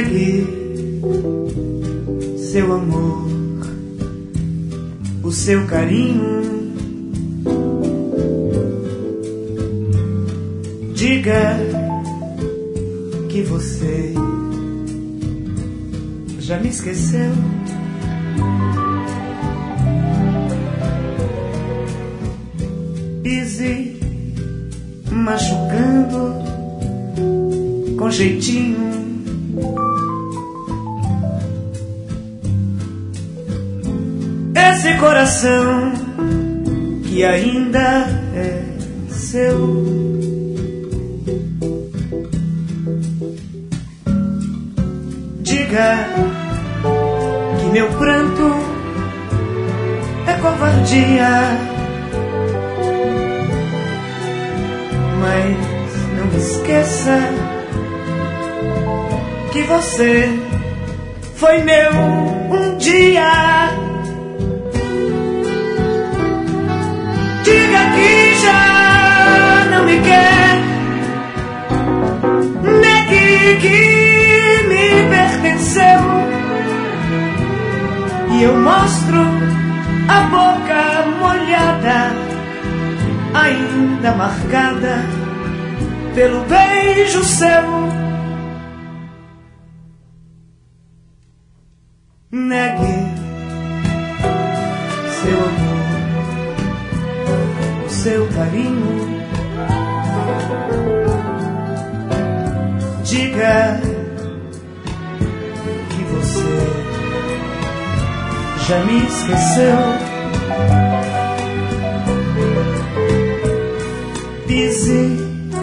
Negue seu amor, o seu carinho. Diga que você já me esqueceu. Pise machucando com jeitinho. Esse coração que ainda é seu. Diga que meu pranto é covardia, mas não me esqueça que você foi meu um dia. Diga que já não me quer, negue que me pertenceu, e eu mostro a boca molhada, ainda marcada pelo beijo seu. Negue seu amor, o seu carinho. Diga que você já me esqueceu. Pise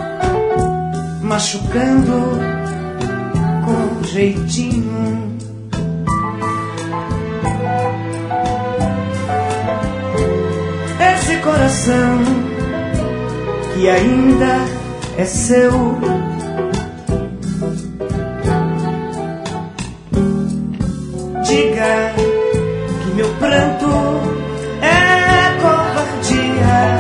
machucando com jeitinho. Esse coração que ainda é seu. Diga que meu pranto é covardia,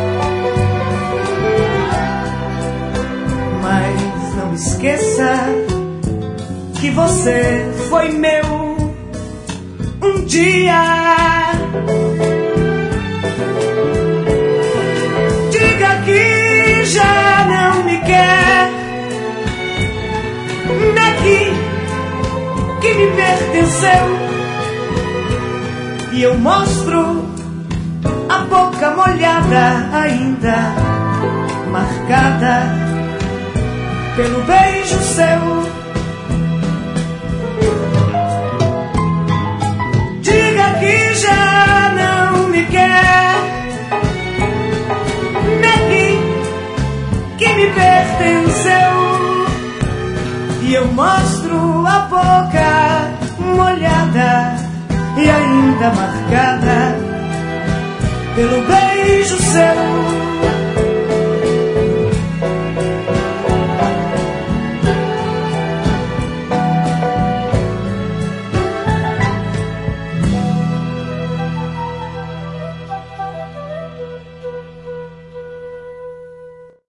mas não esqueça que você foi meu um dia. Diga que já não me quer, negue que me pertenceu, e eu mostro a boca molhada, ainda marcada pelo beijo seu. Diga que já não me quer, negue que me pertenceu, e eu mostro a boca molhada e ainda marcada pelo beijo seu.